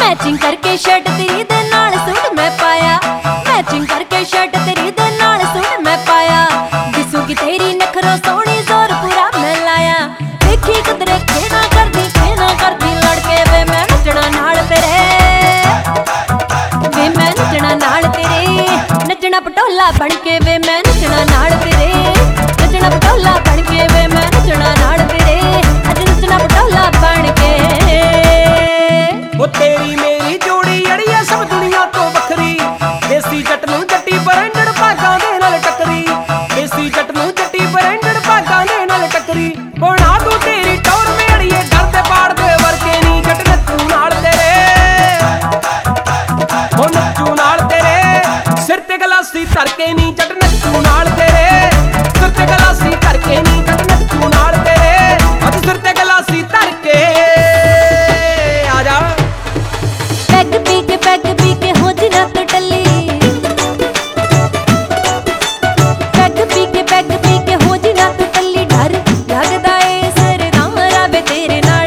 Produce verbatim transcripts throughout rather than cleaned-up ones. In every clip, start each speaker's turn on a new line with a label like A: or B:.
A: Matching करके shirt तेरी दे नाल सूट मैं पाया, मैचिंग करके शर्ट तेरी दे नाल सूट मैं पाया। दिसूगी तेरी नखरो सोहनी जोर पूरा मैं लाया। देखी किधरे खेना करदी खेना करदी लड़के वे मैं नचना नाल तेरे, वे मैं नचना नाल तेरे। नचना पटोला बनके वे मैं नचना नाल तेरे, नचना पटोला बनके वे मैं नचना नाल तेरे। अज नचना पटोला बनके
B: वो तेरी मेरी जोड़ी अड़िया सब दुनिया तो बखरी। देसी जट नूं जट्टी ब्रांडेड भागां दे नाल टकरी, देसी जट नूं जट्टी ब्रांडेड भागां दे नाल टकरी। बना दूं तेरी टौर में अड़िए घर दे बाड़ दे वर्गे नी जट नच्चू नाल तेरे, हो नच्चू नाल तेरे। सिर ते गलासी धर के नी जट नच्चू नाल तेरे, सिर ते गलासी धर के नी जट नच्चू नाल तेरे। अज सिर ते गलासी धर के
A: पैग पी के पैग पी के हो जी रात टल्ली, पैग पी के पैग पी के हो जी रात टल्ली। डर लगदा ए सरदारा वे तेरे नाल,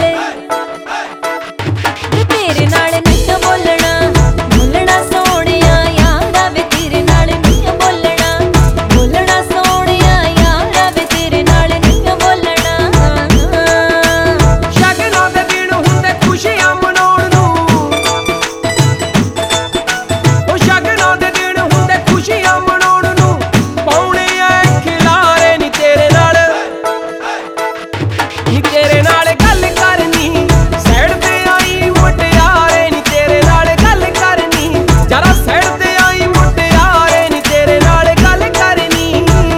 A: तेरे नाल नहीं बोलना बोलना सोहणिया यारा वे तेरे नाल नहीं बोलना, बोलना सोहणिया यारा वे तेरे नाल नहीं बोलना।
B: शगनां दे दिन हुंदे खुशियां मनाउण नूं, खुशियां मनाउण नूं पाउणे आ खिलारे नी तेरे नाल, नी तेरे नाल गल करनी। साइड ते आई मुटियारे नी तेरे नाल गल करनी, जरा साइड ते आई मुटियारे नी तेरे नाल गल करनी।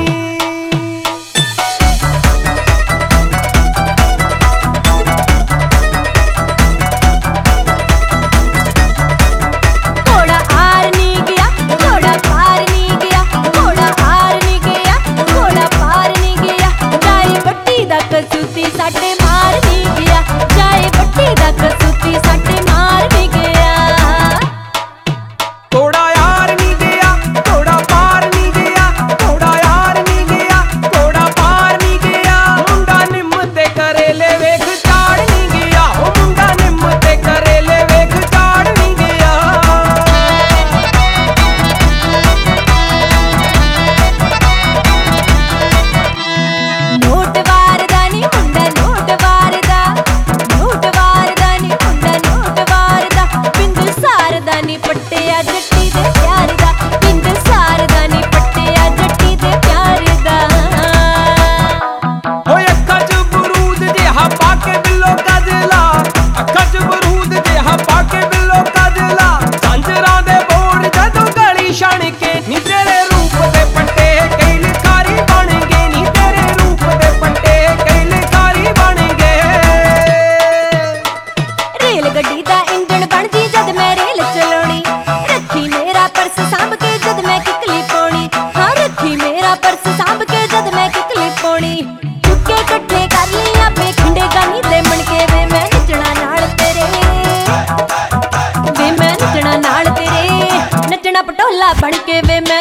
A: घोड़ा हार नी गया घोड़ा पार नी गया, घोड़ा हार नी गया घोड़ा पार नी गया। जाए बट्टी दा कसूती साडे मार नी गया, जाए बट्टी दा कसूती साडे मार नी गया।
B: घोड़ा यार नी गया घोड़ा पार नी गया, घोड़ा यार नी गया घोड़ा पार नी गया। मुंडा निम्म ते करेले वेख चाड़ नी गया, ओ मुंडा निम्म ते करेले वेख चाड़ नी गया।
A: नोट वारदा नी मुंडा नोट वारदा, नोट वारदा नी मुंडा नोट वारदा। पिंड सारदा नी पट्टिया जट्टी दे प्यार दा, पिंड सारदा नी पट्टिया जट्टी दे प्यार दा।
B: ओए अक्खां च बरूद जिहा पा के बिल्लो काजला, अक्खां च बरूद जिहा पा के बिल्लो काजला। झांजरां दे बोड़ जदों गली छण के नी तेरे रूप दे पट्टे कई लिखारी बन गए, नी तेरे रूप दे पट्टे कई लिखारी बन गए।
A: रेल गड्डी दा इंजन बन जी जद मैं रेल चलाउणी, रखी मेरा पर्स सांभ के जद मैं किकली पाउणी। हाँ रखी मेरा पर्स सांभ के जद मैं किकली पाउणी। चुक्के कट्ठे कर ली आपे खिंडे गानी ते मणके वे मैं नचना नाल तेरे, वे मैं नचना नाल तेरे। नचना पटोला बनके वे मैं